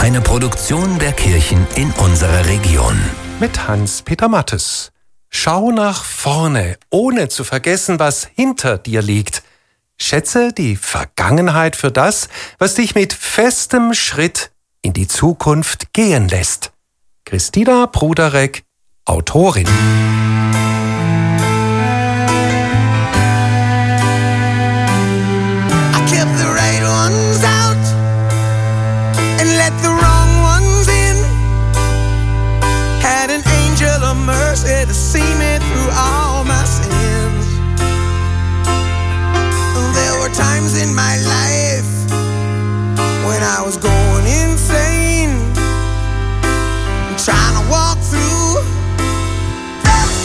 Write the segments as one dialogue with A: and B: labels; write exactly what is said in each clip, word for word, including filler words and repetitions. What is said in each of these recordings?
A: Eine Produktion der Kirchen in unserer Region.
B: Mit Hans-Peter Mattes. Schau nach vorne, ohne zu vergessen, was hinter dir liegt. Schätze die Vergangenheit für das, was dich mit festem Schritt in die Zukunft gehen lässt. Christina Pruderek, Autorin.
C: I kept the right ones out and let the wrong ones in. Had an angel of mercy to see me through all my sins. There were times in my life when I was going insane, trying to walk through the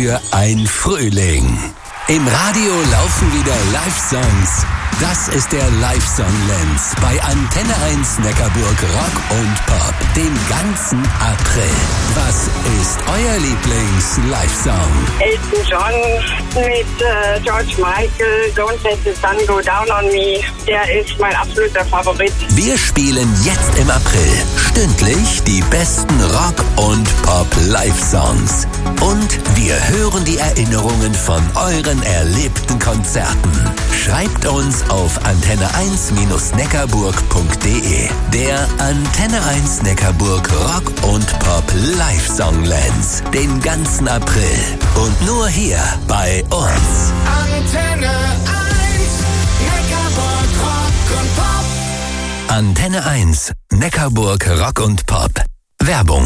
A: für ein Frühling. Im Radio laufen wieder Live-Songs. Das ist der Live-Song-Lenz bei Antenne eins Neckarburg Rock und Pop den ganzen April. Was ist euer Lieblings-Live-Song?
D: Elton John mit äh, George Michael, Don't Let the Sun Go Down on Me. Der ist mein absoluter Favorit.
A: Wir spielen jetzt im April stündlich die besten Rock- und Pop-Live-Songs. Und wir hören die Erinnerungen von euren erlebten Konzerten. Schreibt uns auf antenne eins neckarburg punkt de. Der Antenne eins Neckarburg Rock und Pop Live-Song Lenz. Den ganzen April. Und nur hier bei uns.
C: Antenne eins, Neckarburg Rock und Pop.
A: Antenne eins Neckarburg Rock und Pop. Werbung.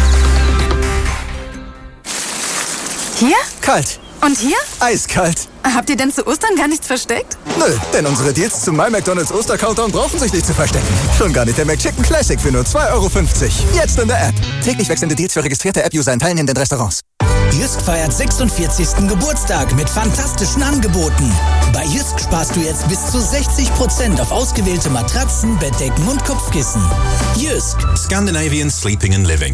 E: Hier?
F: Kalt.
E: Und hier?
F: Eiskalt.
E: Habt ihr denn zu Ostern gar nichts versteckt?
F: Nö, denn unsere Deals zum My McDonald's Oster-Countdown brauchen sich nicht zu verstecken. Schon gar nicht der McChicken Classic für nur zwei Euro fünfzig. Jetzt in der App. Täglich wechselnde Deals für registrierte App-User in teilnehmenden Restaurants.
G: Jysk feiert sechsundvierzigsten Geburtstag mit fantastischen Angeboten. Bei Jysk sparst du jetzt bis zu sechzig Prozent auf ausgewählte Matratzen, Bettdecken und Kopfkissen. Jysk.
H: Scandinavian Sleeping and Living.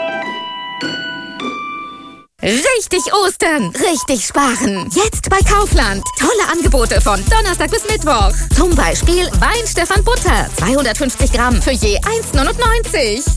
I: Richtig Ostern, richtig sparen. Jetzt bei Kaufland. Tolle Angebote von Donnerstag bis Mittwoch. Zum Beispiel Wein Stefan Butter, zweihundertfünfzig Gramm für je eins neunundneunzig.